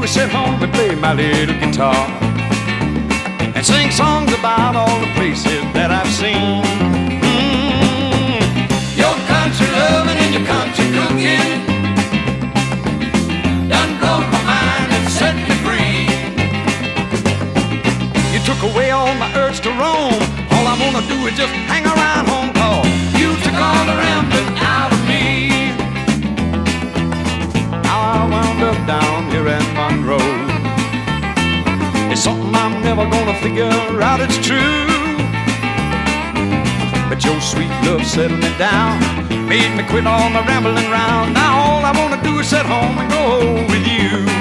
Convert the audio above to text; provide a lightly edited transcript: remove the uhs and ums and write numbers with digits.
sit home and play my little guitar and sing songs about all the places that I've seen. Your country loving and your country cooking done blown my mind and set me free. You took away all my urge to roam. All I wanna do is just hang around home, 'cause you took all the rambling out of me. Now I wound up down here in Monroe. It's something I'm never gonna figure out, it's true. But your sweet love settled me down, made me quit all the rambling round. Now all I wanna do is sit home and go with you.